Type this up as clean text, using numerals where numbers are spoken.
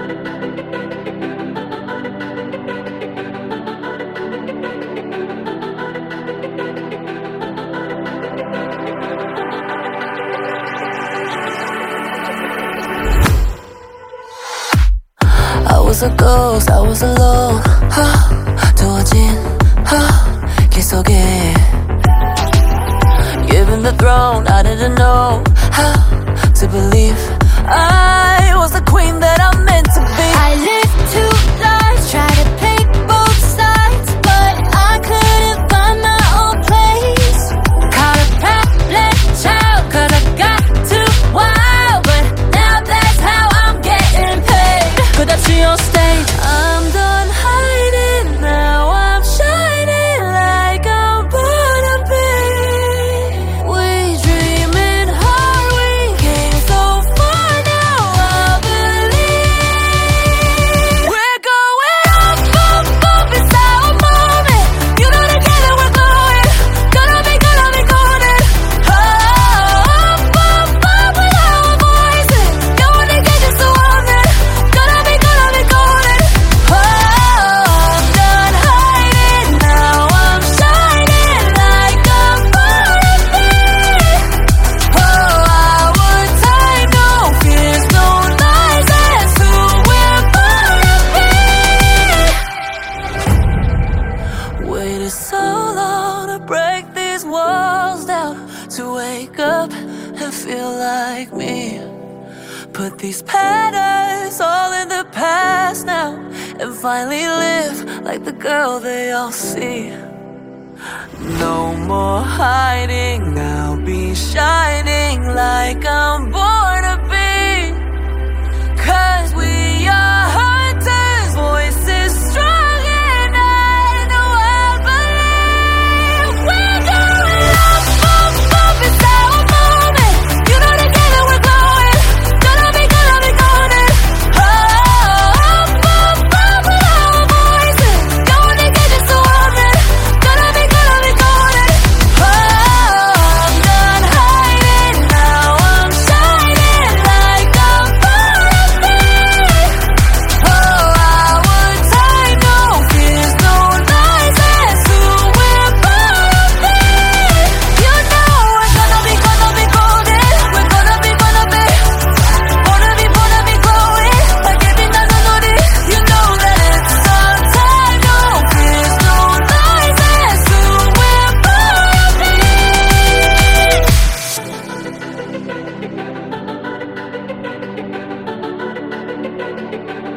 I was a ghost, I was alone. 두어진 길 속에 Given the throne, I didn't know how to believe I was the queen that I'm meant to be. I lived two lives, tried to pick both sides, but I couldn't find my own place. Caught a problem child, cause I got too wild, but now that's how I'm getting paid. 끝없이 on stage, I'm done hiding, now I'm shining like I'm born to be. We dreaming hard, we came so far, now I believe we're going up, up, up, it's our moment. You know together we're glowing, gonna be golden. Up, up, up with our voices, going to get this woman, gonna be golden. I'm done hiding, now I'm shining like I'm born to be. Our time, no fears, no lies, that's who we're born to be. Waited so long to break these walls down, to wake up and feel like me. Put these patterns all in the past now, and finally live like the girl they all see. No more hiding, now be shining like I'm born to be. 'Cause we are hunters, voices strong and I know I believe we're going up, up, up, it's our moment. You know together we're glowing, gonna be golden. Up, up, up with our voices, going to get this woman, gonna be golden. I'm done hiding, now I'm shining like I'm born to be. Our time, no fears, no lies, that's who we're born to be. You know we're gonna be golden, we're gonna be glowing, like every night I know this. You know that it's our time, no fears, no lies, that's who we're born to be.